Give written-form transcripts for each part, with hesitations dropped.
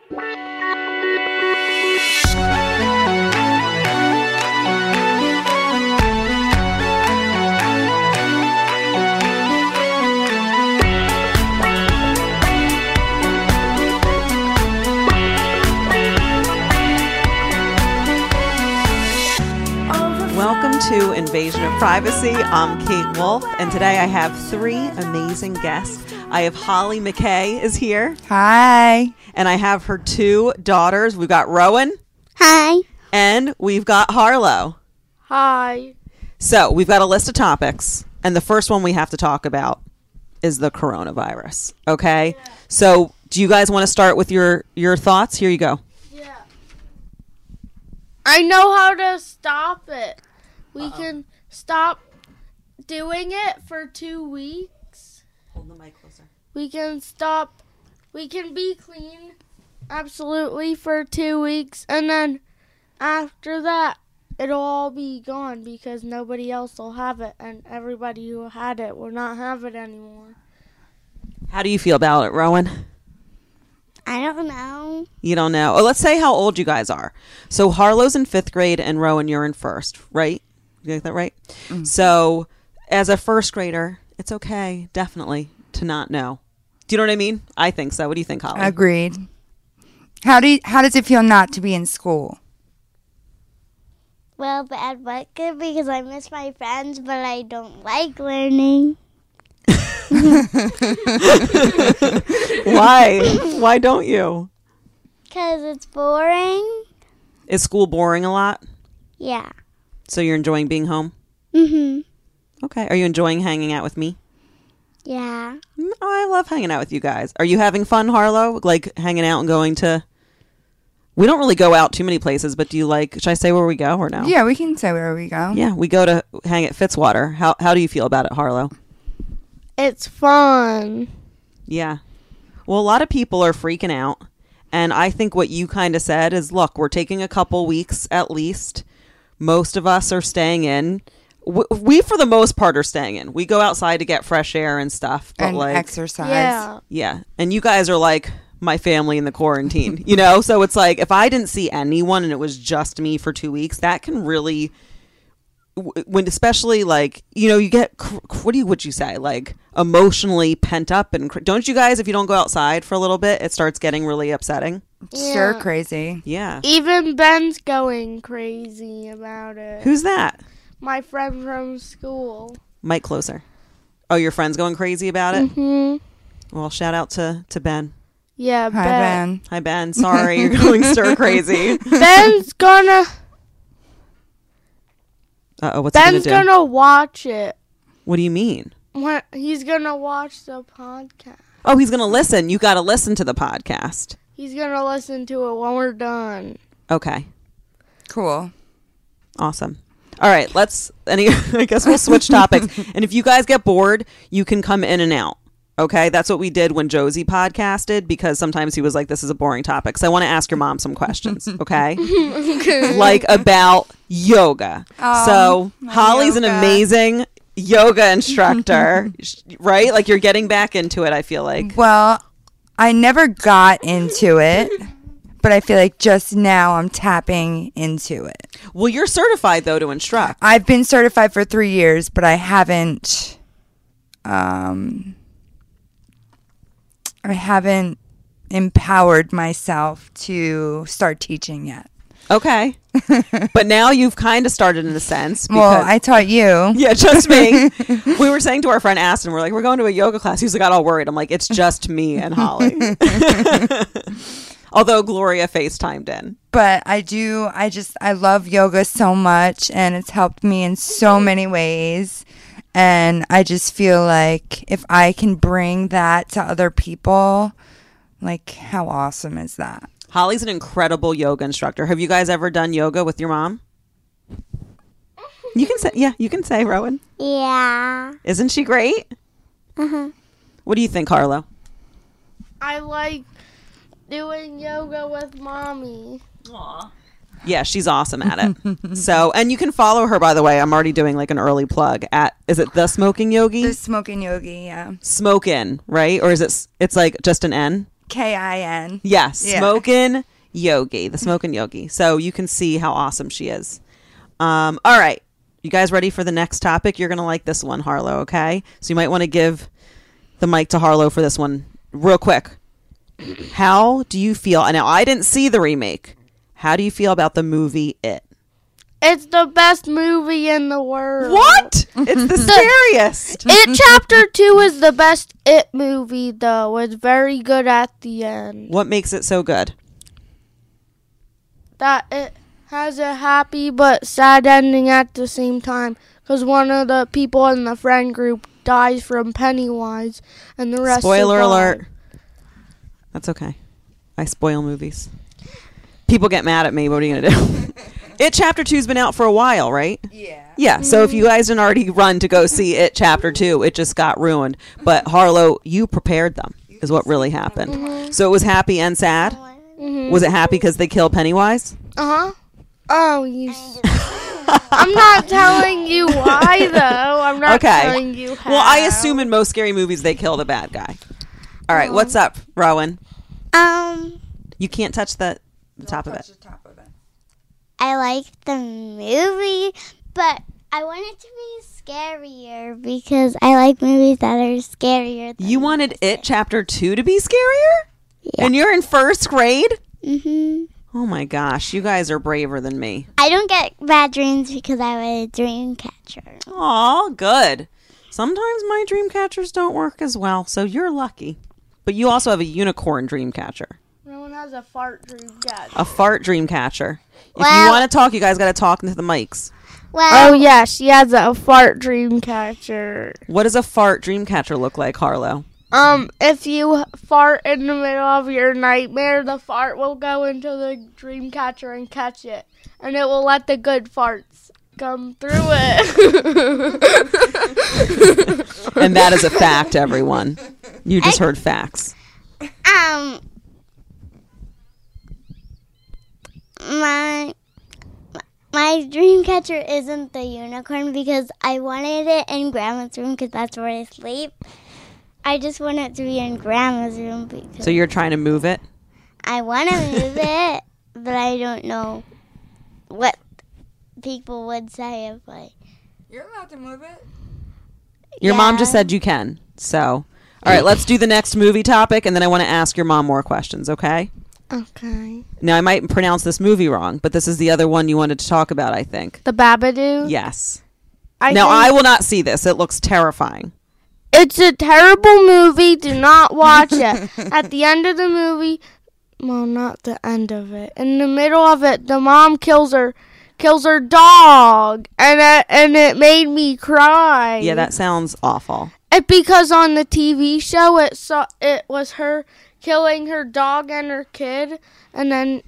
Welcome to Invasion of Privacy. I'm Kate Wolf, and today I have three amazing guests. I have Holly McKay is here. Hi. And I have her two daughters. We've got Rowan. Hi. And we've got Harlow. Hi. So we've got a list of topics, and the first one we have to talk about is the coronavirus. Okay? Yeah. So do you guys want to start with your thoughts? Here you go. Yeah. I know how to stop it. We can stop doing it for 2 weeks. Hold the mic closer. We can be clean absolutely for 2 weeks, and then after that it'll all be gone because nobody else will have it, and everybody who had it will not have it anymore. How do you feel about it, Rowan? I don't know. You don't know. Oh, let's say how old you guys are. So Harlow's in 5th grade and Rowan, you're in 1st, right? You get that right? Mm-hmm. So as a 1st grader, it's okay, definitely, to not know. Do you know what I mean? I think so. What do you think, Holly? Agreed. How does it feel not to be in school? Well, bad, but good because I miss my friends, but I don't like learning. Why? Why don't you? Because it's boring. Is school boring a lot? Yeah. So you're enjoying being home? Mm-hmm. Okay. Are you enjoying hanging out with me? Yeah. Oh, I love hanging out with you guys. Are you having fun, Harlow? Like hanging out and going to... We don't really go out too many places, but do you like... Should I say where we go or no? Yeah, we can say where we go. Yeah, we go to hang at Fitzwater. How do you feel about it, Harlow? It's fun. Yeah. Well, a lot of people are freaking out. And I think what you kind of said is, look, we're taking a couple weeks at least. Most of us are staying in. We, for the most part, are staying in. We go outside to get fresh air and stuff. But and like, exercise. Yeah. Yeah. And you guys are like my family in the quarantine, you know? So it's like, if I didn't see anyone and it was just me for 2 weeks, that can really... When especially like, you know, you get, what would you say? Like emotionally pent up and don't you guys, if you don't go outside for a little bit, it starts getting really upsetting. Yeah. Sure, crazy. Yeah. Even Ben's going crazy about it. Who's that? My friend from school. Mic closer. Oh, your friend's going crazy about it? Mm-hmm. Well, shout out to Ben. Yeah, Hi, Ben. Hi, Ben. Sorry, you're going stir crazy. Ben's gonna... Uh-oh, what's he Ben's gonna do? gonna watch it. What do you mean? He's gonna watch the podcast. Oh, he's gonna listen. You gotta listen to the podcast. He's gonna listen to it when we're done. Okay. Cool. Awesome. All right, I guess we'll switch topics. And if you guys get bored, you can come in and out. Okay, that's what we did when Josie podcasted because sometimes he was like, this is a boring topic. So I want to ask your mom some questions, okay? Okay. Like about yoga. So Holly's yoga. an amazing yoga instructor, right? Like you're getting back into it, I feel like. Well, I never got into it, but I feel like just now I'm tapping into it. Well, you're certified, though, to instruct. I've been certified for 3 years, but I haven't empowered myself to start teaching yet. Okay. But now you've kind of started in a sense. Well, I taught you. Yeah, just me. We were saying to our friend Aston, we're like, we're going to a yoga class. He was like, got all worried. I'm like, it's just me and Holly. Although Gloria FaceTimed in. But I love yoga so much, and it's helped me in so many ways. And I just feel like if I can bring that to other people, like, how awesome is that? Holly's an incredible yoga instructor. Have you guys ever done yoga with your mom? You can say, Rowan. Yeah. Isn't she great? Uh-huh. What do you think, Harlow? I like doing yoga with Mommy. Aww. Yeah, she's awesome at it. So, and you can follow her, by the way. I'm already doing like an early plug at, is it The Smoking Yogi? The Smoking Yogi, yeah. Smokin', right? Or is it's like just an N? Kin. Yes, Yeah. Smokin' Yogi, the Smokin' Yogi. So you can see how awesome she is. All right. You guys ready for the next topic? You're going to like this one, Harlow, okay? So you might want to give the mic to Harlow for this one real quick. How do you feel? And now, I didn't see the remake. How do you feel about the movie It? It's the best movie in the world. What? It's the scariest. It Chapter 2 is the best It movie, though. It's very good at the end. What makes it so good? That it has a happy but sad ending at the same time. Because one of the people in the friend group dies from Pennywise, and the rest Spoiler survive. alert. That's okay. I spoil movies. People get mad at me. What are you going to do? It Chapter 2's been out for a while, right? Yeah. Yeah, so if you guys didn't already run to go see It Chapter 2, it just got ruined. But Harlow, you prepared them, is what really happened. So it was happy and sad? Mhm. Was it happy because they killed Pennywise? Uh-huh. Oh, you... I'm not telling you why, though. I'm not Okay. telling you how. Well, I assume in most scary movies they kill the bad guy. All right, what's up, Rowan? You can't touch the top of it. I like the movie, but I want it to be scarier because I like movies that are scarier. You wanted It Chapter 2 to be scarier? Yeah. And you're in first grade? Mm-hmm. Oh my gosh, you guys are braver than me. I don't get bad dreams because I have a dream catcher. Aw, good. Sometimes my dream catchers don't work as well, so you're lucky. But you also have a unicorn dream catcher. No one has a fart dream catcher. A fart dream catcher. If you Well- want to talk, you guys got to talk into the mics. Well, Oh, yeah, she has a fart dream catcher. What does a fart dream catcher look like, Harlow? If you fart in the middle of your nightmare, the fart will go into the dream catcher and catch it. And it will let the good farts come through it. And that is a fact, everyone. You just heard facts. my dream catcher isn't the unicorn because I wanted it in Grandma's room because that's where I sleep. I just want it to be in Grandma's room because So you're trying to move it? I want to move it, but I don't know what people would say if I. You're allowed to move it. Your mom Yeah. just said you can. So, all right, let's do the next movie topic, and then I want to ask your mom more questions, okay? Okay. Now, I might pronounce this movie wrong, but this is the other one you wanted to talk about, I think. The Babadook? Yes. I Now, think I will not see this. It looks terrifying. it's a terrible movie. Do not watch it. At the end of the movie, well, not the end of it. In the middle of it, the mom kills her dog, and it made me cry. Yeah, that sounds awful. Because on the TV show, it was her killing her dog and her kid, and then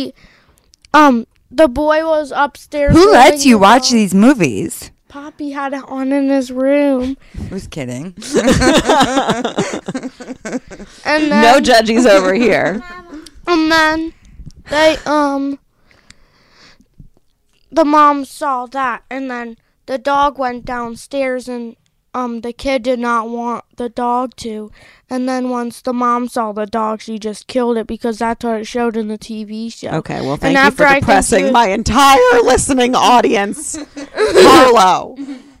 the boy was upstairs. Who lets holding you the watch dog. these movies? Poppy had it on in his room, Who's kidding? and No then judgies over here. and then they the mom saw that, and then the dog went downstairs, and the kid did not want the dog to. And then once the mom saw the dog, she just killed it because that's what it showed in the TV show. Okay, well, thank you after for I think depressing you- my entire listening audience. Harlow.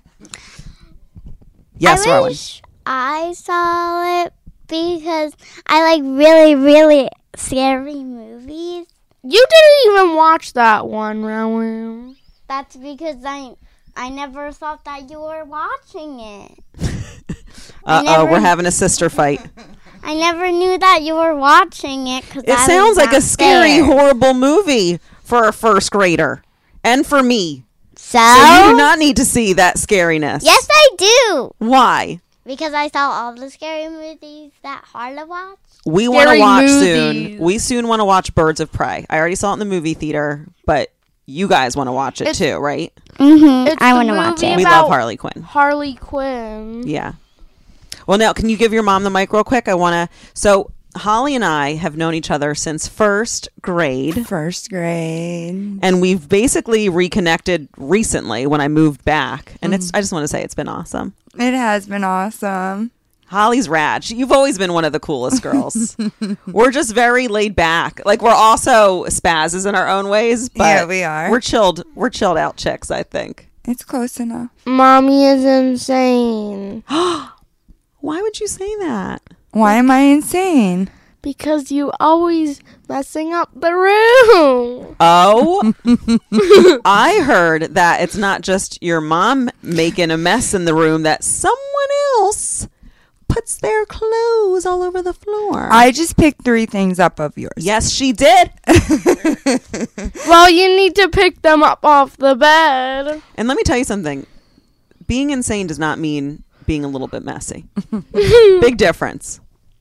Yes, I Rowan. wish I saw it because I like really, really scary movies. You didn't even watch that one, Rowan. That's because I never thought that you were watching it. Uh-oh, we're having a sister fight. I never knew that you were watching it because It sounds like a scary, horrible movie for a first grader. And for me. So So you do not need to see that scariness. yes, I do Why? because I saw all the scary movies that Harla watched. We want to Scary watch movies. soon. We soon want to watch Birds of Prey. I already saw it in the movie theater, but you guys want to watch it too, right? Mm-hmm. It's I the want to watch movie it. We about love Harley Quinn. Harley Quinn. Yeah. Well, now, can you give your mom the mic real quick? I want to. So, Holly and I have known each other since first grade, First grade. and we've basically reconnected recently when I moved back. And I just want to say it's been awesome. It has been awesome. Holly's rad. You've always been one of the coolest girls. We're just very laid back. Like, we're also spazzes in our own ways, but Yeah, we are. We're chilled out chicks, I think. It's close enough. Mommy is insane. Why would you say that? Why am I insane? Because you always messing up the room. Oh, I heard that it's not just your mom making a mess in the room, that someone else puts their clothes all over the floor. I just picked 3 things up of yours. Yes, she did. Well, you need to pick them up off the bed. And let me tell you something. Being insane does not mean being a little bit messy. Big difference.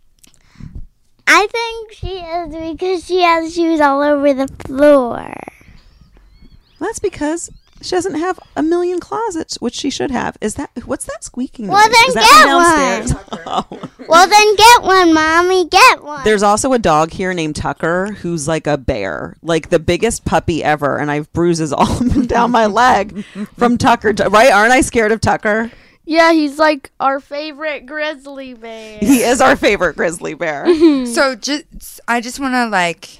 I think she is because she has shoes all over the floor. That's because she doesn't have a million closets, which she should have. What's that squeaking noise? Well, then Is that get from downstairs? Oh. Well, then get one, Mommy. Get one. There's also a dog here named Tucker who's like a bear, like the biggest puppy ever, and I have bruises all up and down my leg from Tucker. Right? Aren't I scared of Tucker? Yeah, he's like our favorite grizzly bear. He is our favorite grizzly bear. So I just want to like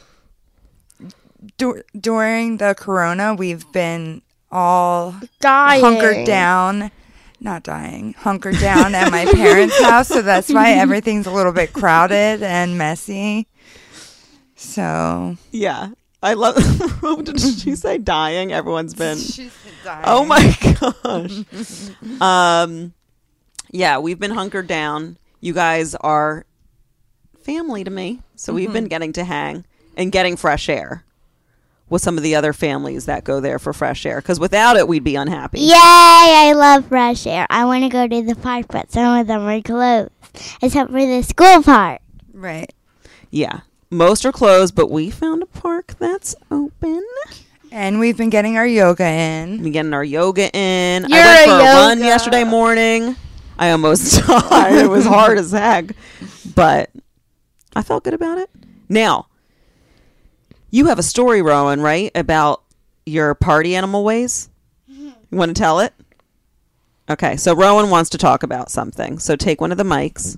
during the corona, we've been all Dying. hunkered down. Not dying, hunkered down at my parents' house, so that's why everything's a little bit crowded and messy. So Yeah. I love. Did she say dying? Everyone's been. she's dying. Oh my gosh. Yeah, we've been hunkered down. You guys are family to me, so we've been getting to hang and getting fresh air with some of the other families that go there for fresh air. Because without it, we'd be unhappy. Yay, I love fresh air. I want to go to the park, but some of them are closed, except for the school park. Right. Yeah, most are closed, but we found a park that's open. And we've been getting our yoga in. We're getting our yoga in. You're I went a for a run yoga. yesterday morning. I almost died. It was hard as heck, but I felt good about it. Now, you have a story, Rowan, right, about your party animal ways? You want to tell it? Okay, so Rowan wants to talk about something. So take one of the mics.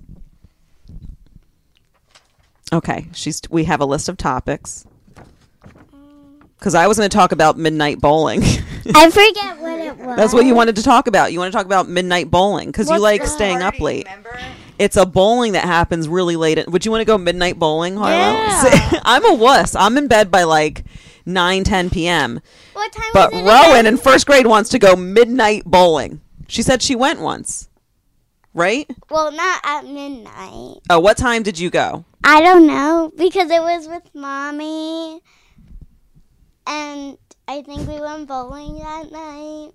Okay, we have a list of topics. Because I was going to talk about midnight bowling. I forget what it was. That's what you wanted to talk about. You want to talk about midnight bowling because you What's like that? staying up late. Remember? It's a bowling that happens really late. Would you want to go midnight bowling, Harlow? Yeah. I'm a wuss. I'm in bed by like 9, 10 p.m. What time But is it Rowan again? in first grade wants to go midnight bowling. She said she went once, right? Well, not at midnight. Oh, what time did you go? I don't know because it was with Mommy, and I think we went bowling that night.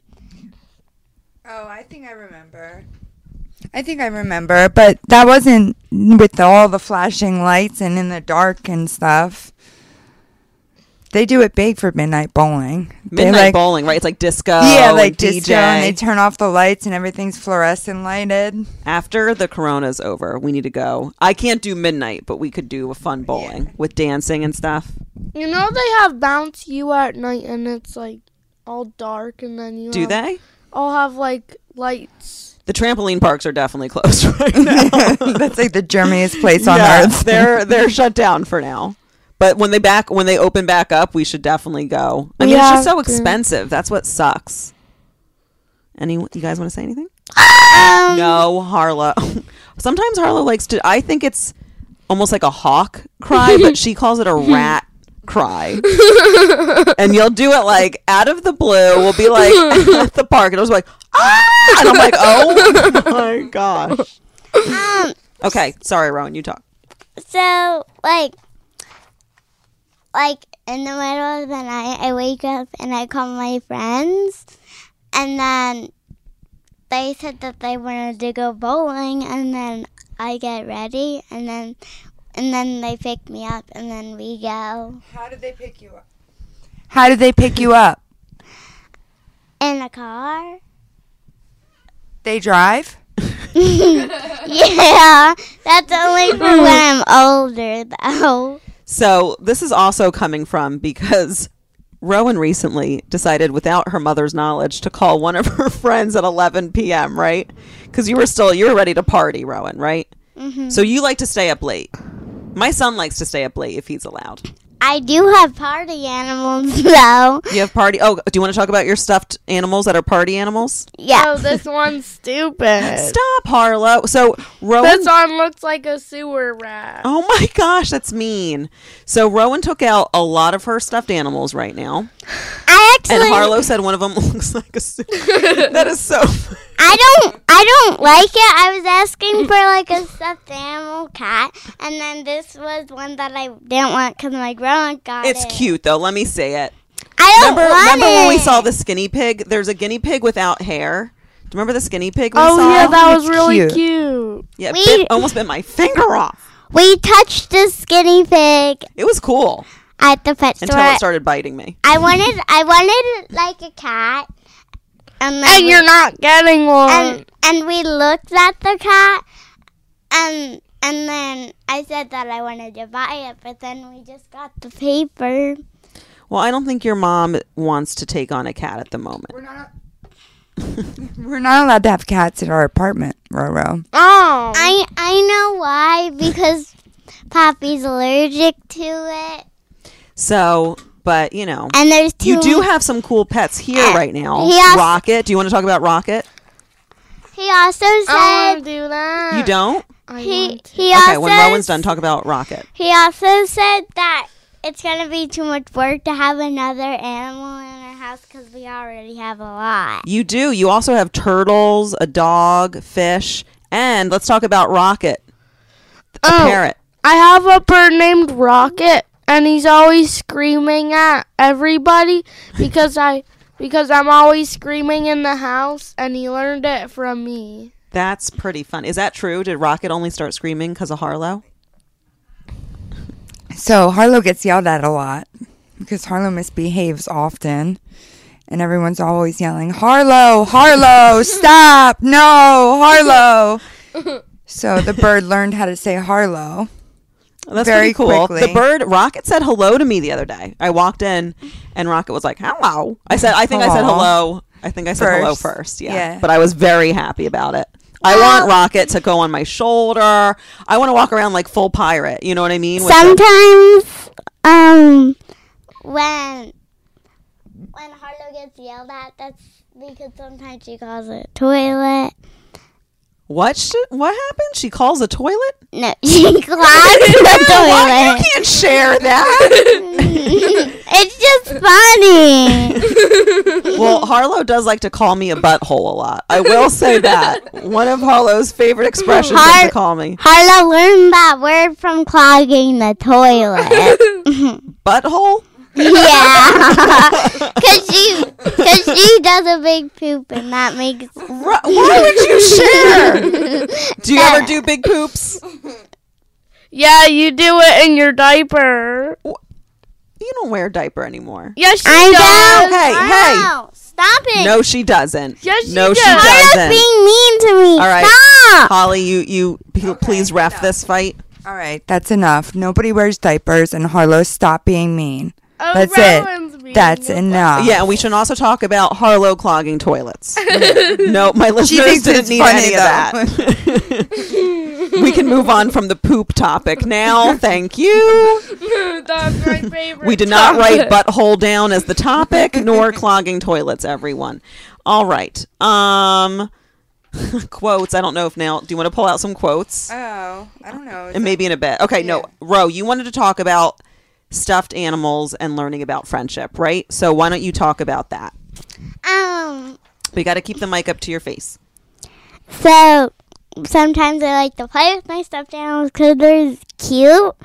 Oh, I think I remember. But that wasn't with all the flashing lights and in the dark and stuff. They do it big for midnight bowling. They Midnight bowling, right? It's like disco. Yeah, and like DJ. disco, and they turn off the lights and everything's fluorescent lighted. After the corona's over, we need to go. I can't do midnight, but we could do a fun bowling with dancing and stuff. You know they have Bounce You at night and it's like all dark and then you Do they? all have like lights. The trampoline parks are definitely closed right now. That's like the Germaniest place on Yeah, earth. they're shut down for now. But when they open back up, we should definitely go. I mean, We it's just have so to. expensive. That's what sucks. You guys want to say anything? Um, No, Harlow. Sometimes Harlow likes to. I think it's almost like a hawk cry, but she calls it a rat cry. And you'll do it like out of the blue. We'll be like at the park, and I was like, ah! And I'm like, oh my gosh. Okay, sorry, Rowan. You talk. So, like in the middle of the night, I wake up and I call my friends, and then they said that they wanted to go bowling, and then I get ready, and then they pick me up, and then we go How did they pick you up? How did they pick you up? in a car. They drive? Yeah, that's only for when I'm older, though. So this is also coming from because Rowan recently decided, without her mother's knowledge, to call one of her friends at 11 p.m., right? Because you were ready to party, Rowan, right? Mm-hmm. So you like to stay up late. My son likes to stay up late if he's allowed. I do have party animals, though. You have party... Oh, do you want to talk about your stuffed animals that are party animals? Yeah. Oh, this one's stupid. Stop, Harlow. So, Rowan... This one looks like a sewer rat. Oh my gosh, that's mean. So, Rowan took out a lot of her stuffed animals right now. And Harlow said one of them looks like a sewer. That is so... I don't like it. I was asking for like a stuffed animal cat, and then this was one that I didn't want because my grandma got it. It's cute though. Let me say it. I don't want remember it. when we saw the skinny pig? There's a guinea pig without hair. Do you remember the skinny pig we saw? Oh yeah, that was It's really cute. Yeah, it almost bit my finger off. We touched the skinny pig It was cool at the pet store. until it started biting me. I wanted like a cat, and then You're not getting one. and we looked at the cat, and then I said that I wanted to buy it, but then we just got the paper. Well, I don't think your mom wants to take on a cat at the moment. We're not allowed to have cats at our apartment, Roro. Oh. I know why, because Poppy's allergic to it. So, but you know, And there's two. you do have some cool pets here right now. he also- Rocket. Do you want to talk about Rocket? He also I said want to do that. You don't? he Okay, also when Rowan's done, talk about Rocket. He also said that it's gonna be too much work to have another animal in our house because we already have a lot. You do. You also have turtles, a dog, fish, and let's talk about Rocket, a parrot. I have a bird named Rocket, and he's always screaming at everybody because I'm always screaming in the house, and he learned it from me. That's pretty fun. Is that true? Did Rocket only start screaming because of Harlow? So Harlow gets yelled at a lot because Harlow misbehaves often. And everyone's always yelling, Harlow, Harlow, stop, no, Harlow. So the bird learned how to say Harlow. That's Very pretty cool. quickly. The bird, Rocket, said hello to me the other day. I walked in and Rocket was like, hello. I said Aw. hello. I think I said hello First. first. Yeah. Yeah. But I was very happy about it. I want Rocket to go on my shoulder. I want to walk around like full pirate. You know what I mean? Sometimes, when Harlow gets yelled at, that's because sometimes she calls it a toilet. What happened? She calls a toilet? No, she clogs the toilet. You can't share that. It's just funny. Well, Harlow does like to call me a butthole a lot. I will say that. One of Harlow's favorite expressions is to call me. Harlow learned that word from clogging the toilet. Butthole? Yeah, because she does a big poop, and that makes. Why would you share? Do you ever do big poops? Yeah, you do it in your diaper. You don't wear a diaper anymore. Yes, she I does. don't. Hey, Harlow, stop it. No, she doesn't. Yes, she no, does. she Harlow's doesn't. being mean to me. All right. Stop. Holly, you please ref this fight. All right, that's enough. Nobody wears diapers, and Harlow, stop being mean. Oh, That's Rowan's it. being That's a enough. Yeah, and we should also talk about Harlow clogging toilets. No, my listeners thinks didn't it's need funny, any of that. We can move on from the poop topic now. Thank you. That's my favorite. We did not topic. write butthole down as the topic, nor clogging toilets, everyone. All right. Quotes. I don't know if now, do you want to pull out some quotes? Oh, I don't know. And maybe in a bit. Okay, no. Ro, you wanted to talk about stuffed animals and learning about friendship, right? So why don't you talk about that? We got to keep the mic up to your face. So sometimes I like to play with my stuffed animals because they're cute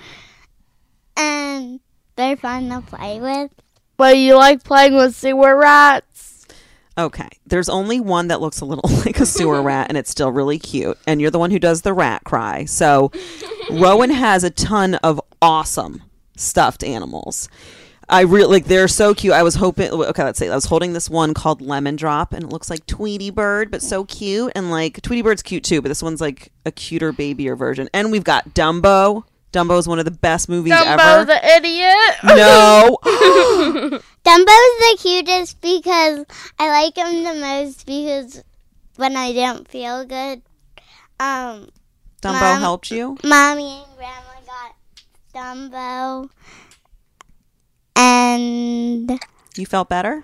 and they're fun to play with. But you like playing with sewer rats? Okay. There's only one that looks a little like a sewer rat, and it's still really cute. And you're the one who does the rat cry. So Rowan has a ton of awesome stuffed animals. I really like, they're so cute. I was hoping, okay, let's see. I was holding this one called Lemon Drop, and it looks like Tweety Bird, but so cute. And like Tweety Bird's cute too, but this one's like a cuter, babier version. And we've got Dumbo. Dumbo is one of the best movies Dumbo ever. the idiot? No. Dumbo's the cutest because I like him the most because when I didn't feel good, Dumbo Mom- helped you? Mommy and Grandma got Dumbo, and You felt better?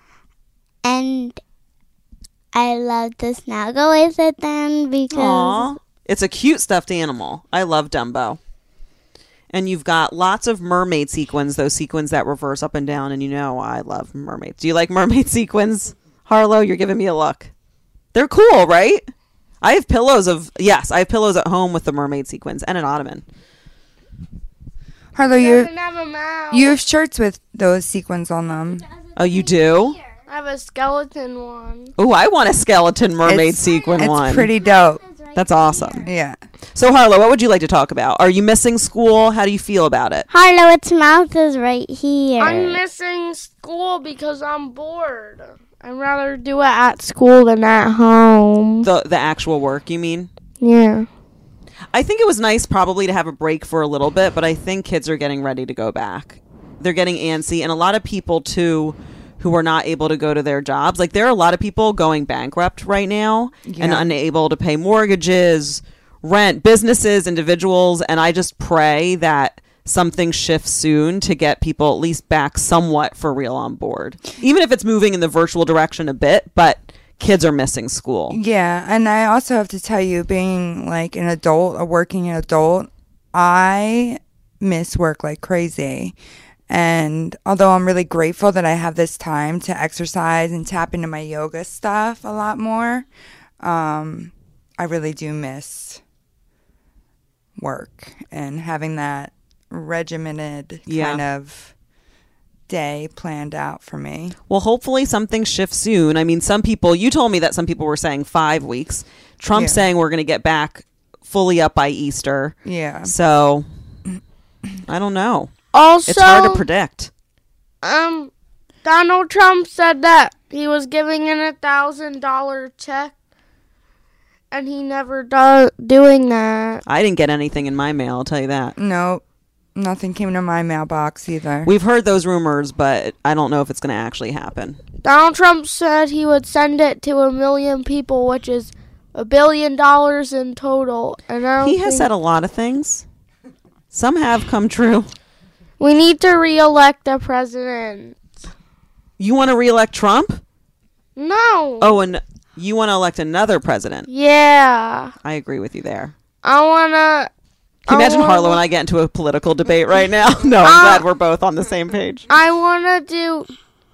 I love to snuggle with it then because Aw. It's a cute stuffed animal. I love Dumbo. And you've got lots of mermaid sequins, those sequins that reverse up and down, and you know I love mermaids. Do you like mermaid sequins? Harlow, you're giving me a look. They're cool, right? I have pillows at home with the mermaid sequins and an ottoman. Harlow, He you doesn't have a mouth. you have shirts with those sequins on them. Oh, you do? I have a skeleton one. Oh, I want a skeleton mermaid It's- sequin It's one. pretty dope. That's awesome. Yeah. So, Harlow, what would you like to talk about? Are you missing school? How do you feel about it? Harlow, its mouth is right here. I'm missing school because I'm bored. I'd rather do it at school than at home. The actual work, you mean? Yeah. I think it was nice probably to have a break for a little bit, but I think kids are getting ready to go back. They're getting antsy, and a lot of people, too, who are not able to go to their jobs. Like, there are a lot of people going bankrupt right now and Yeah. unable to pay mortgages, rent, businesses, individuals, and I just pray that something shifts soon to get people at least back somewhat for real on board. Even if it's moving in the virtual direction a bit, but kids are missing school. Yeah, and I also have to tell you, being like an adult, a working adult, I miss work like crazy. And although I'm really grateful that I have this time to exercise and tap into my yoga stuff a lot more, I really do miss work and having that regimented Yeah. kind of day planned out for me. Well, hopefully something shifts soon. I mean, some people, you told me that some people were saying 5 weeks. Trump's Yeah. saying we're going to get back fully up by Easter. Yeah. So, I don't know. Also, It's hard to predict. Donald Trump said that he was giving in $1,000 check, and he never doing that. I didn't get anything in my mail, I'll tell you that. Nope. Nothing came to my mailbox either. We've heard those rumors, but I don't know if it's going to actually happen. Donald Trump said he would send it to 1 million people, which is $1 billion in total. And I don't He has think- said a lot of things. Some have come true. we need to re-elect the president. You want to reelect Trump? No. Oh, and you want to elect another president. Yeah. I agree with you there. I wanna. Can you imagine I Harlow wanna- and I get into a political debate right now? No, I'm glad we're both on the same page. I wanna do,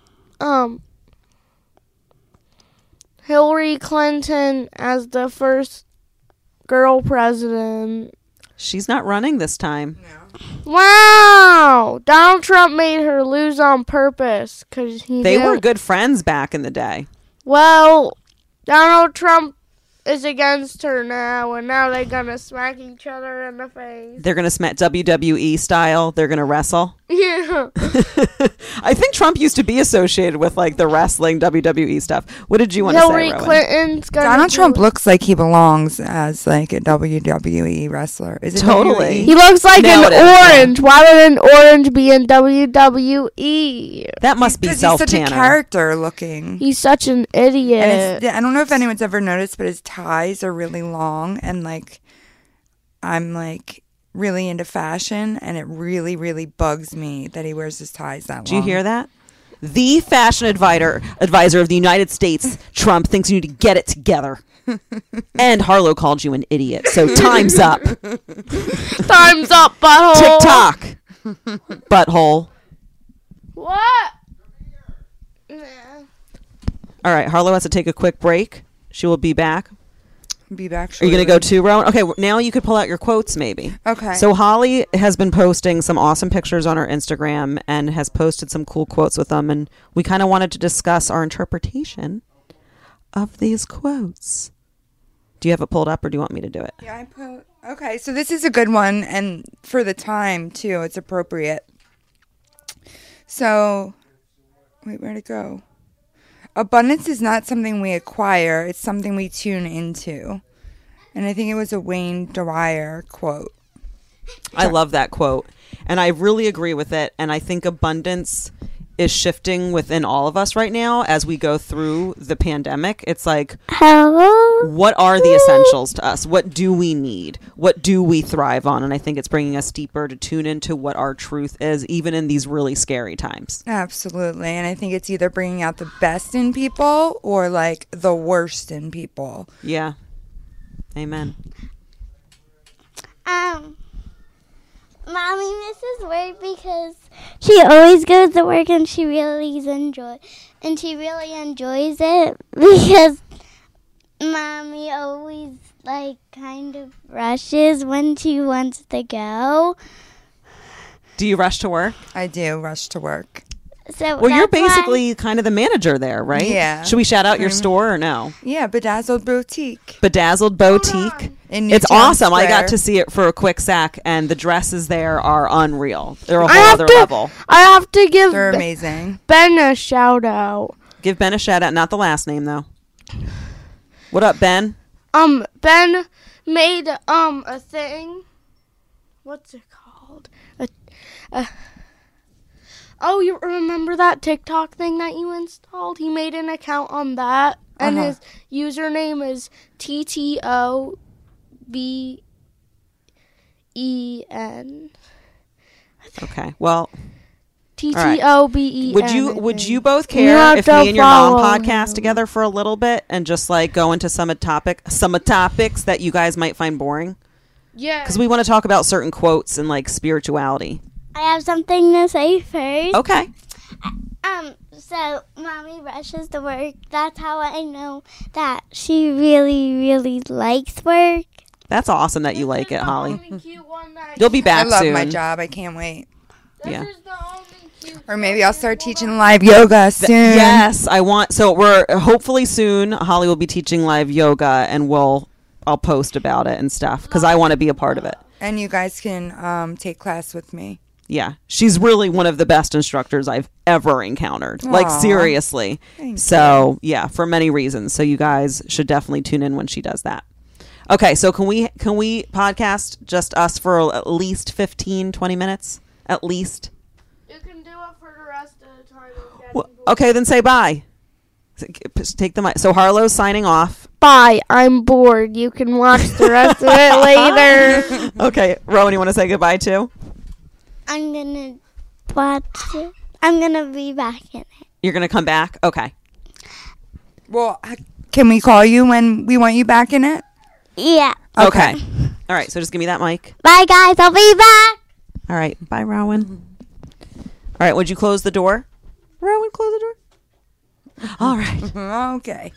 Hillary Clinton as the first girl president. She's not running this time. Wow! Donald Trump made her lose on purpose because They were good friends back in the day. Well, Donald Trump is against her now, and now they're gonna smack each other in the face. They're going to smack WWE style. They're going to wrestle. Yeah. I think Trump used to be associated with like the wrestling WWE stuff. What did you want to say, Hillary Rowan? Clinton's gonna. Donald do Trump it. looks like he belongs as like a WWE wrestler. Is it Totally. He looks like No, an it is, orange. Why would an orange be in WWE? That must be Because he's such a self-tanner. character looking. He's such an idiot. And I don't know if anyone's ever noticed, but his ties are really long, and like I'm like really into fashion, and it really, really bugs me that he wears his ties that long. Do you hear that? The fashion advisor of the United States, Trump, thinks you need to get it together. And Harlow called you an idiot. So time's up. Time's up, butthole. TikTok. Butthole. What? Yeah. All right, Harlow has to take a quick break. She will be back. Be back. Are you going to go shortly. too, Rowan? Okay, now you could pull out your quotes maybe. Okay. So Holly has been posting some awesome pictures on her Instagram and has posted some cool quotes with them. And we kind of wanted to discuss our interpretation of these quotes. Do you have it pulled up or do you want me to do it? Yeah, okay, so this is a good one, and for the time too, it's appropriate. So, wait, where'd it go? Abundance is not something we acquire; it's something we tune into. And I think it was a Wayne Dwyer quote. I love that quote. And I really agree with it. And I think abundance is shifting within all of us right now as we go through the pandemic. It's like, Hello. what are the essentials to us? What do we need? What do we thrive on? And I think it's bringing us deeper to tune into what our truth is, even in these really scary times. Absolutely. And I think it's either bringing out the best in people or like the worst in people. Yeah. Amen. Mommy misses work because she always goes to work and she really enjoys it because Mommy always like kind of rushes when she wants to go. Do you rush to work? I do rush to work. So Well, you're that's why- basically kind of the manager there, right? Yeah. Should we shout out your store or no? Yeah, Bedazzled Boutique. Bedazzled Boutique. In It's Newtown awesome. I got Square. to see it for a quick sec, and the dresses there are unreal. They're a I whole have other to- level. I have to give They're amazing. Ben a shout out. Give Ben a shout out. Not the last name, though. What up, Ben? Ben made a thing. What's it called? Oh, you remember that TikTok thing that you installed? He made an account on that, and his username is TTOBEN. Okay. Well, TTOBEN. would you both You care have if to me and your mom follow podcast him. together for a little bit and just like go into some topics that you guys might find boring? Yeah. Because we want to talk about certain quotes and like spirituality. I have something to say first. Okay. So Mommy rushes to work. That's how I know that she really, really likes work. That's awesome that you like it, Holly. You'll You'll be I back love soon. my job. I can't wait. Yeah. Or maybe I'll start teaching live yoga soon. Yes, I want. So we're hopefully soon. Holly will be teaching live yoga, and I'll post about it and stuff because I want to be a part of it. And you guys can take class with me. Yeah, she's really one of the best instructors I've ever encountered. Like Aw. seriously. Thank So yeah, for many reasons. So you guys should definitely tune in when she does that. Okay, so can we podcast just us for at least 15, 20 minutes? At least. You can do it for the rest of the time. Well, okay, then say bye. Take the mic. So Harlow's signing off. Bye. I'm bored. You can watch the rest of it later. Okay, Rowan, you want to say goodbye too? I'm gonna watch it. I'm gonna be back in it. You're gonna come back? Okay. Well, can we call you when we want you back in it? Yeah. Okay. All right, so just give me that mic. Bye, guys. I'll be back. All right. Bye, Rowan. All right, would you close the door? Rowan, close the door. All right. Okay.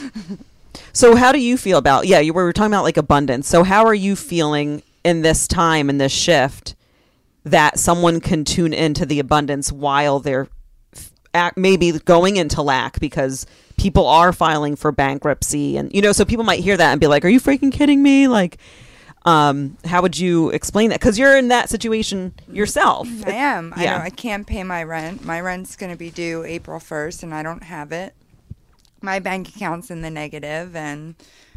So how do you feel about, we were talking about like abundance. So how are you feeling in this time, in this shift, that someone can tune into the abundance while they're maybe going into lack because people are filing for bankruptcy? And, so people might hear that and be like, are you freaking kidding me? Like, how would you explain that? Because you're in that situation yourself. I am. Yeah. I can't pay my rent. My rent's going to be due April 1st, and I don't have it. My bank account's in the negative, and,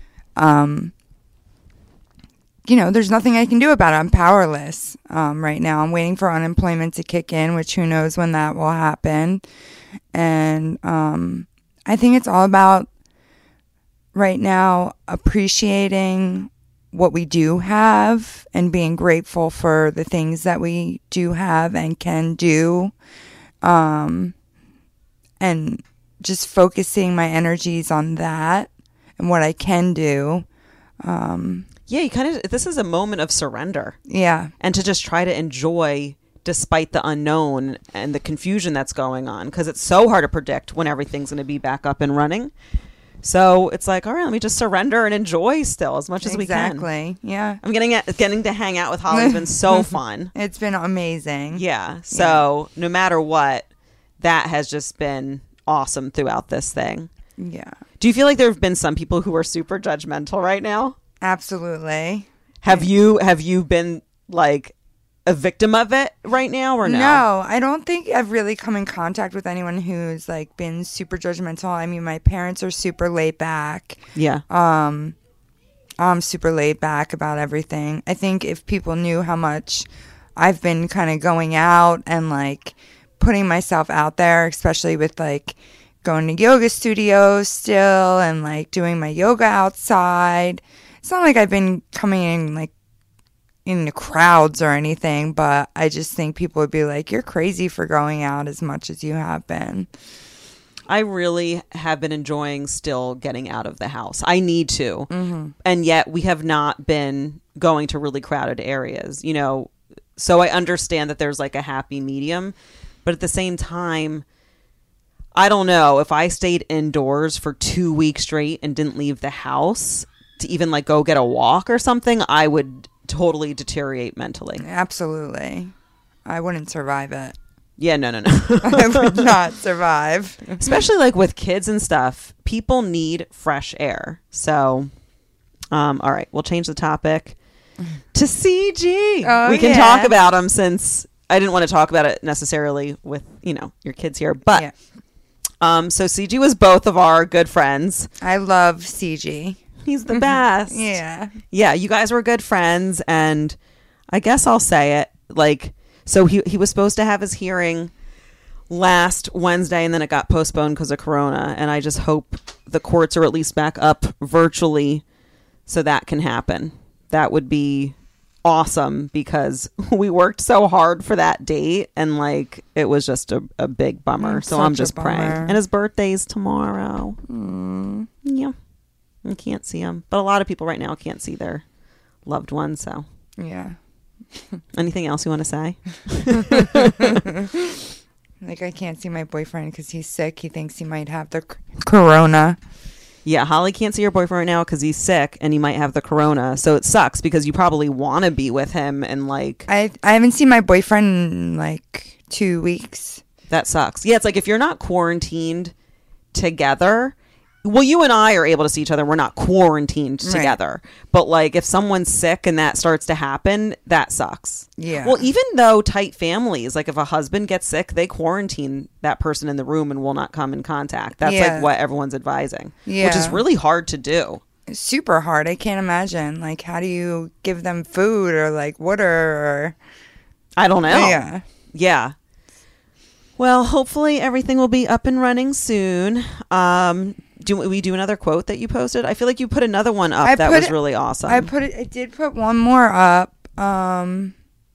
there's nothing I can do about it. I'm powerless right now. I'm waiting for unemployment to kick in, which who knows when that will happen. And I think it's all about right now appreciating what we do have and being grateful for the things that we do have and can do, and just focusing my energies on that and what I can do. Yeah, this is a moment of surrender. Yeah. And to just try to enjoy despite the unknown and the confusion that's going on, because it's so hard to predict when everything's going to be back up and running. So it's like, all right, let me just surrender and enjoy still as much as we can. Exactly. Yeah. I'm getting to hang out with Holly has been so fun. It's been amazing. Yeah. So no matter what, that has just been awesome throughout this thing. Yeah. Do you feel like there have been some people who are super judgmental right now? Absolutely. Have you been like a victim of it right now or no? No, I don't think I've really come in contact with anyone who's like been super judgmental. I mean, my parents are super laid back. Yeah. I'm super laid back about everything. I think if people knew how much I've been kind of going out and like putting myself out there, especially with like going to yoga studios still and like doing my yoga outside. It's not like I've been coming in like in the crowds or anything, but I just think people would be like, you're crazy for going out as much as you have been. I really have been enjoying still getting out of the house. I need to. And yet we have not been going to really crowded areas, you know. So I understand that there's like a happy medium. But at the same time, I don't know. If I stayed indoors for 2 weeks straight and didn't leave the house to even like go get a walk or something, I would totally deteriorate mentally. Absolutely. I wouldn't survive it. Yeah, no. I would not survive. Especially like with kids and stuff, people need fresh air. So, all right, we'll change the topic to CG. Oh, we can yeah. talk about him since I didn't want to talk about it necessarily with, you know, your kids here. But, Yeah. So CG was both of our good friends. I love CG. He's the best. Yeah. Yeah, you guys were good friends, and I guess I'll say it, like, so he was supposed to have his hearing last Wednesday, and then it got postponed because of Corona, and I just hope the courts are at least back up virtually so that can happen. That would be awesome, because we worked so hard for that date, and, like, it was just a big bummer, so I'm Such a just praying. bummer. And his birthday's tomorrow. Yeah. I can't see him, but a lot of people right now can't see their loved ones. So, Yeah. anything else you want to say? Like, I can't see my boyfriend because he's sick. He thinks he might have the corona. Yeah, Holly can't see her boyfriend right now because he's sick and he might have the corona. So it sucks because you probably want to be with him, and like I haven't seen my boyfriend in like 2 weeks. that sucks. Yeah, it's like if you're not quarantined together. Well, you and I are able to see each other. We're not quarantined Right. together. But, like, if someone's sick and that starts to happen, that sucks. Yeah. Well, even though tight families, like, if a husband gets sick, they quarantine that person in the room and will not come in contact. That's, Yeah. like, what everyone's advising. Yeah. Which is really hard to do. It's super hard. I can't imagine. Like, how do you give them food or, like, water or... I don't know. Yeah. Yeah. Well, hopefully everything will be up and running soon. Do we do another quote that you posted? I feel like you put another one up that was really awesome. I did put one more up. And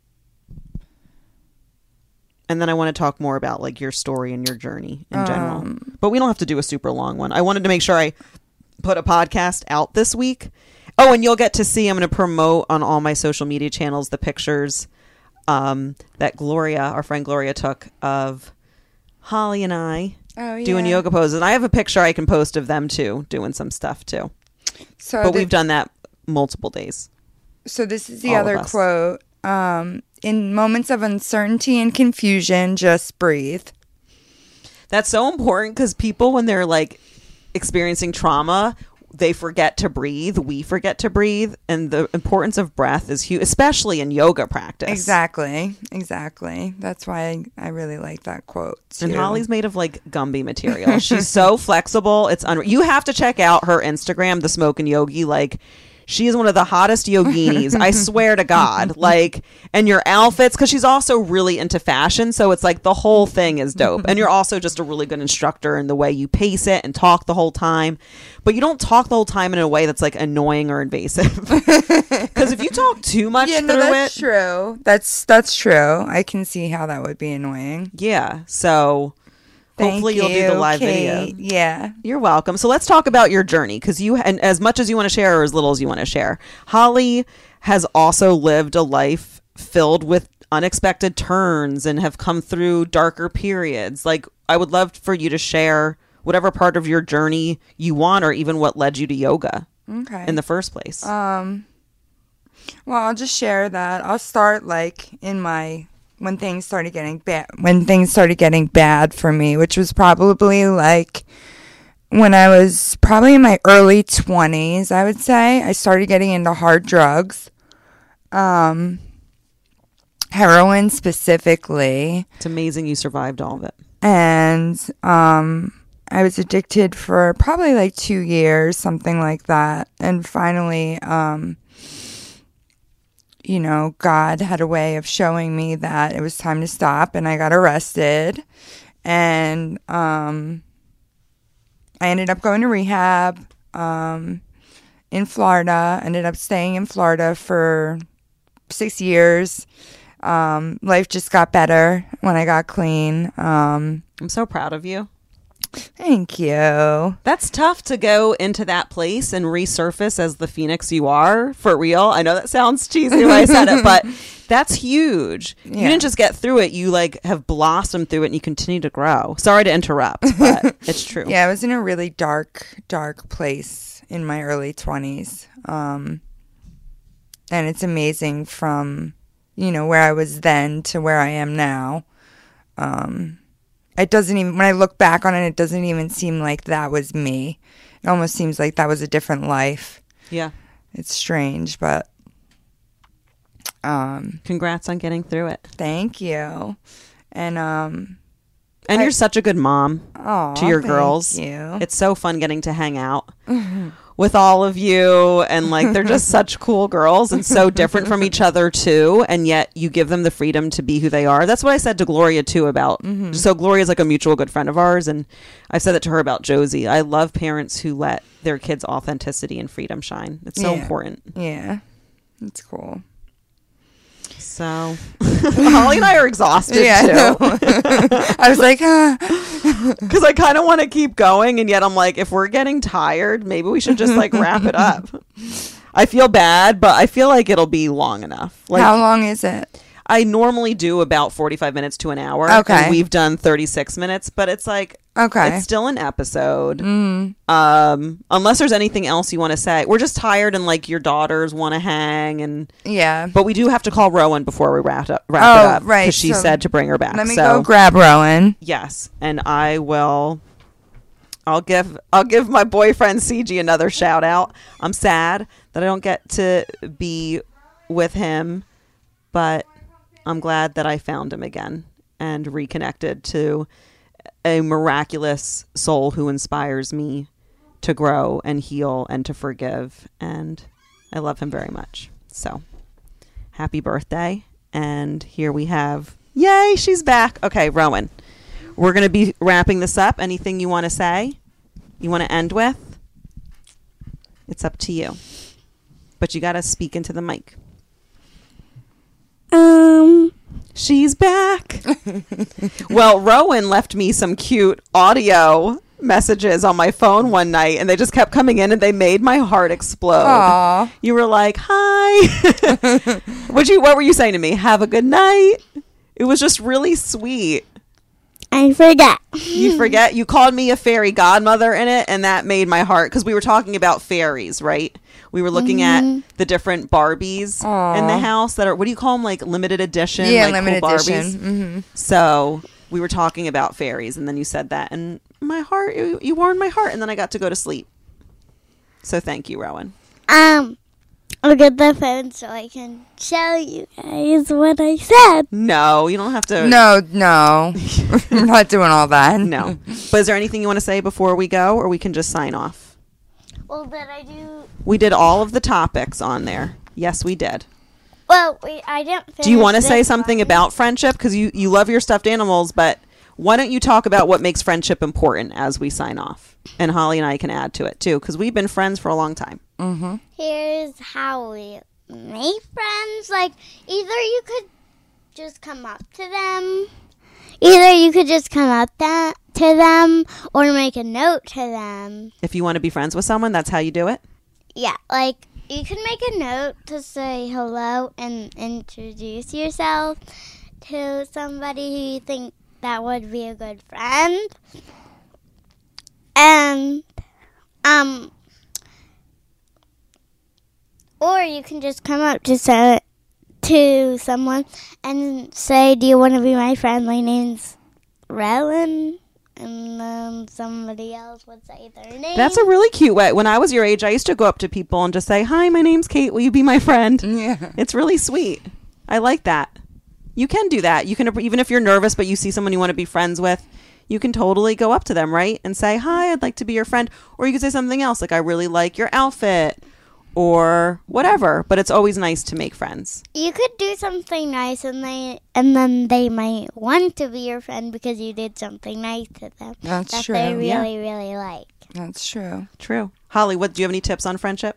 then I want to talk more about like your story and your journey in general. But we don't have to do a super long one. I wanted to make sure I put a podcast out this week. Oh, and you'll get to see, I'm going to promote on all my social media channels the pictures that Gloria, our friend Gloria, took of Holly and I doing yoga poses. And I have a picture I can post of them too, doing some stuff too. So But we've done that multiple days. So this is the All of other us. quote. In moments of uncertainty and confusion, just breathe. That's so important because people, when they're like experiencing trauma, they forget to breathe. We forget to breathe. And the importance of breath is huge, especially in yoga practice. Exactly. That's why I really like that quote too. And Holly's made of like Gumby material. She's so flexible. It's unreal. You have to check out her Instagram, The Smokin' Yogi. Like, she is one of the hottest yoginis. I swear to God. Like, and your outfits, because she's also really into fashion. So it's like the whole thing is dope. And you're also just a really good instructor in the way you pace it and talk the whole time. But you don't talk the whole time in a way that's like annoying or invasive. Because if you talk too much through that's it. true. That's true. I can see how that would be annoying. Yeah. So hopefully you'll do the live video. Yeah. You're welcome. So let's talk about your journey, because you, and as much as you want to share or as little as you want to share, Holly has also lived a life filled with unexpected turns and have come through darker periods. Like, I would love for you to share whatever part of your journey you want, or even what led you to yoga Okay. in the first place. Well, I'll just share that. I'll start like in my when things started getting bad for me, which was probably like when I was probably in my early 20s, I would say. I started getting into hard drugs. Heroin specifically. It's amazing you survived all of it. And I was addicted for probably like 2 years, something like that. And finally, you know, God had a way of showing me that it was time to stop, and I got arrested. And I ended up going to rehab in Florida. Ended up staying in Florida for 6 years. Life just got better when I got clean. I'm so proud of you. Thank you. That's tough to go into that place and resurface as the phoenix you are, for real. I know that sounds cheesy when I said it, but that's huge. You Yeah. didn't just get through it. You like have blossomed through it and you continue to grow. Sorry to interrupt, but it's true. Yeah, I was in a really dark place in my early 20s. And it's amazing from, you know, where I was then to where I am now. It doesn't even, when I look back on it, it doesn't even seem like that was me. It almost seems like that was a different life. Yeah. It's strange, but Congrats on getting through it. thank you. And you're such a good mom to your girls. Thank you. It's so fun getting to hang out with all of you, and like they're just such cool girls and so different from each other too, and yet you give them the freedom to be who they are. That's what I said to Gloria too about so Gloria's like a mutual good friend of ours, and I said that to her about Josie. I love parents who let their kids' authenticity and freedom shine. It's so important. Yeah, it's cool. So Holly and I are exhausted too. I was like, Because I kind of want to keep going, and yet I'm like, if we're getting tired, maybe we should just like wrap it up. I feel bad, but I feel like it'll be long enough. Like, how long is it? I normally do about 45 minutes to an hour. Okay. And we've done 36 minutes, but it's like, Okay. it's still an episode. Unless there's anything else you want to say. We're just tired, and like your daughters want to hang, and Yeah. but we do have to call Rowan before we wrap it up. right. Because she So said to bring her back. Let me so go grab Rowan. yes, and I will. I'll give my boyfriend CG another shout out. I'm sad that I don't get to be with him, but I'm glad that I found him again and reconnected to a miraculous soul who inspires me to grow and heal and to forgive, and I love him very much. So happy birthday. And here we have, yay, she's back. Okay, Rowan, we're going to be wrapping this up. Anything you want to say? You want to end with? It's up to you. But you got to speak into the mic. She's back. Well, Rowan left me some cute audio messages on my phone one night, and they just kept coming in, and they made my heart explode. Aw. You were like, hi. What were you saying to me? Have a good night. It was just really sweet. I forgot. You forget? You called me a fairy godmother in it, and that made my heart, because we were talking about fairies, right? We were looking at the different Barbies in the house that are, what do you call them? Like limited edition? Yeah, like limited cool edition. Barbies? Mm-hmm. So we were talking about fairies, and then you said that, and my heart, you warmed my heart, and then I got to go to sleep. So thank you, Rowan. I'll get the phone so I can show you guys what I said. No, you don't have to. No. We're not doing all that. No. But is there anything you want to say before we go, or we can just sign off? Well, did I do? We did all of the topics on there. Yes, we did. Well, wait, I didn't finish. Do you want to say this something one. about friendship? Because you love your stuffed animals, but why don't you talk about what makes friendship important as we sign off? And Holly and I can add to it, too, because we've been friends for a long time. Mm-hmm. Here's how we make friends. Like, either you could just come up to them. Either you could just come up to them or make a note to them. If you want to be friends with someone, that's how you do it? Yeah, like, you can make a note to say hello and introduce yourself to somebody who you think that would be a good friend. And, or you can just come up to someone and say, do you want to be my friend? My name's Rowan. And then somebody else would say their name. That's a really cute way. When I was your age, I used to go up to people and just say, hi, my name's Kate. Will you be my friend? Yeah. It's really sweet. I like that. You can do that. You can, even if you're nervous, but you see someone you want to be friends with, you can totally go up to them, right? And say, hi, I'd like to be your friend. Or you could say something else, like, I really like your outfit. or whatever. But it's always nice to make friends. You could do something nice, and then they might want to be your friend because you did something nice to them. That's that true. they really, really like. That's true. True. Holly, do you have any tips on friendship?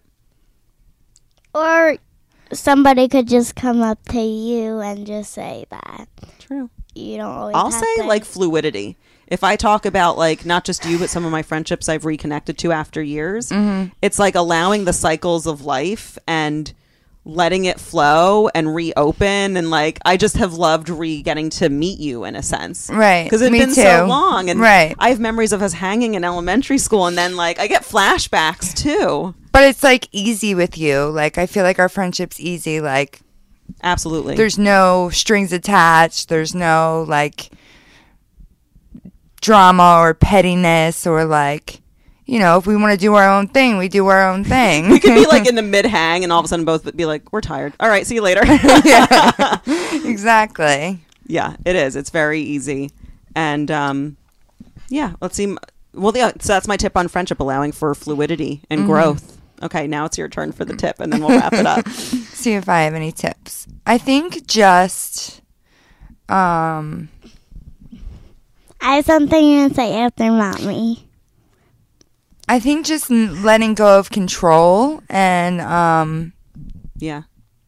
Or somebody could just come up to you and just say that. True. You don't always I'll have say to. like fluidity. If I talk about like not just you, but some of my friendships I've reconnected to after years, it's like allowing the cycles of life and letting it flow and reopen. And like, I just have loved getting to meet you in a sense. Right. Because it's Me been too. so long. And Right. I have memories of us hanging in elementary school. And then like, I get flashbacks too. But it's like easy with you. Like, I feel like our friendship's easy. Like, Absolutely. there's no strings attached. There's no like drama or pettiness or like, you know, if we want to do our own thing, we do our own thing. We could be like in the mid hang and all of a sudden both be like, we're tired. All right, see you later. Yeah, exactly. Yeah, it is. It's very easy. And yeah, let's see. Well, yeah, so that's my tip on friendship, allowing for fluidity and growth. Okay, now it's your turn for the tip, and then we'll wrap it up. See if I have any tips. I think just, I have something to say after mommy. I think just letting go of control and, Yeah.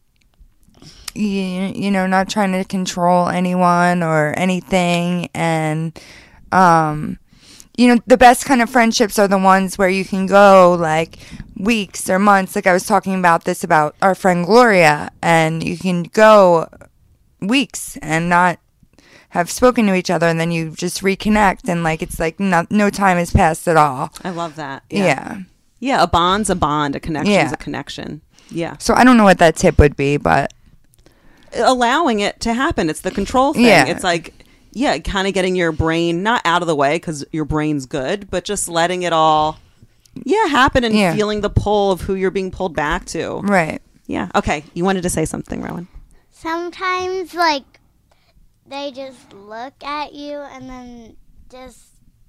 you know, not trying to control anyone or anything. And, you know, the best kind of friendships are the ones where you can go like weeks or months. Like I was talking about this about our friend Gloria, and you can go weeks and not have spoken to each other, and then you just reconnect, and like it's like no time has passed at all. I love that. Yeah. Yeah, a bond's a bond. A connection's Yeah. a connection. Yeah. So I don't know what that tip would be, but Allowing it to happen. It's the control thing. Yeah. It's like, yeah, kind of getting your brain not out of the way because your brain's good, but just letting it all, happen and Yeah. feeling the pull of who you're being pulled back to. right. Yeah. Okay. You wanted to say something, Rowan. Sometimes, like, they just look at you and then just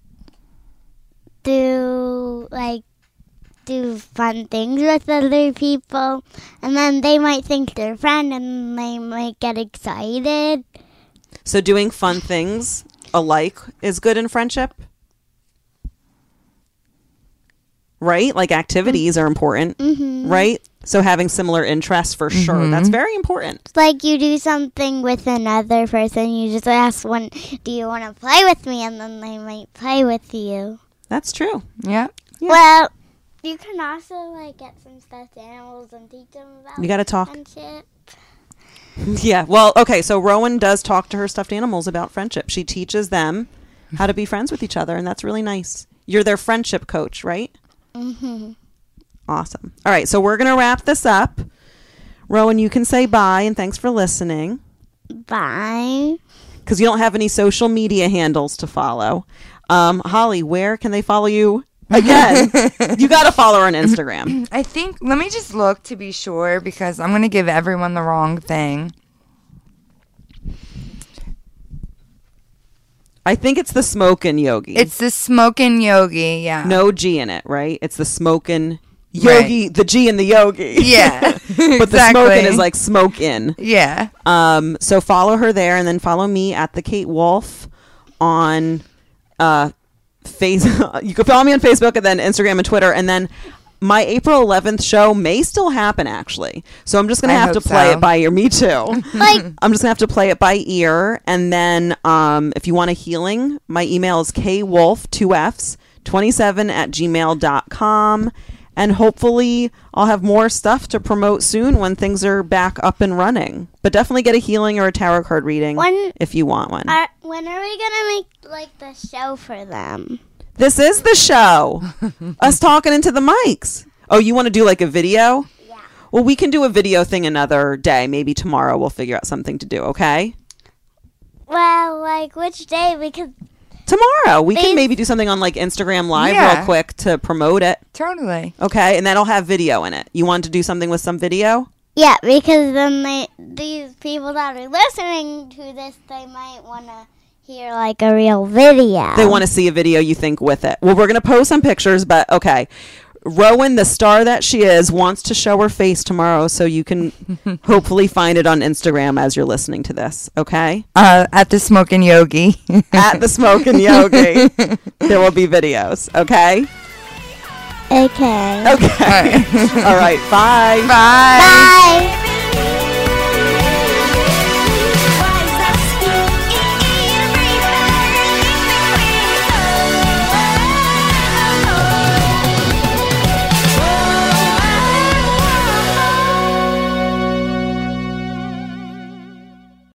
do fun things with other people, and then they might think they're friend and they might get excited. So doing fun things alike is good in friendship, right? Like activities are important, right? So having similar interests for sure. That's very important. Like, you do something with another person, you just ask one, do you want to play with me? And then they might play with you. That's true. Yeah. Yeah. Well, you can also, like, get some stuffed animals and teach them about You got to talk. friendship. Yeah. Well, okay. So Rowan does talk to her stuffed animals about friendship. She teaches them how to be friends with each other, and that's really nice. You're their friendship coach, right? Mm-hmm. Awesome. All right. So we're going to wrap this up. Rowan, you can say bye and thanks for listening. Bye. Because you don't have any social media handles to follow. Holly, where can they follow you? Again, you got to follow her on Instagram. I think, let me just look to be sure, because I'm going to give everyone the wrong thing. I think it's the Smokin' Yogi. It's the Smokin' Yogi, yeah. no G in it, right? It's the Smokin' Yogi, the G in the Yogi. Yeah. But the Smokin' is like smoke in. Yeah. So follow her there, and then follow me at the Kate Wolf on Facebook. You can follow me on Facebook, and then Instagram and Twitter, and then my April 11th show may still happen, actually. So I'm just gonna I have to hope play so. it by ear. Me too. Like, I'm just gonna have to play it by ear, and then if you want a healing, my email is kwolf27@gmail.com, and hopefully I'll have more stuff to promote soon when things are back up and running. But definitely get a healing or a tarot card reading if you want one. when are we going to make, like, the show for them? This is the show. Us talking into the mics. Oh, you want to do like a video? Yeah. Well, we can do a video thing another day. Maybe tomorrow we'll figure out something to do, okay? Well, like, which day? Because Tomorrow. We can Please. maybe do something on like Instagram Live Yeah. real quick to promote it. Totally. Okay? And that'll have video in it. You want to do something with some video? yeah, because then these people that are listening to this, they might want to hear, like, a real video. They want to see a video, you think, with it. Well, we're going to post some pictures, but okay. Rowan, the star that she is, wants to show her face tomorrow, so you can hopefully find it on Instagram as you're listening to this, okay? At the Smokin' Yogi. At the Smokin' Yogi. There will be videos, okay? Okay. Okay. All right. Bye. Bye. Bye.